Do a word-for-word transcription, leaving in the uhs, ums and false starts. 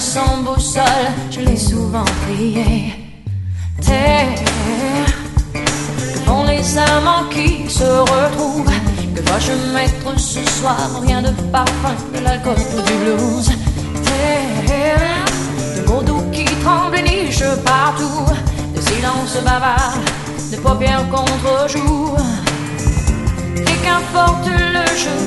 sans boussole, je l'ai souvent prié. Terre, que font les amants qui se retrouvent? Que dois-je mettre ce soir? Rien de parfum, de l'alcool ou du blues. Terre, de mots doux qui tremblent et nichent partout, de silence bavard, de paupières contre jour. Et qu'importe le jeu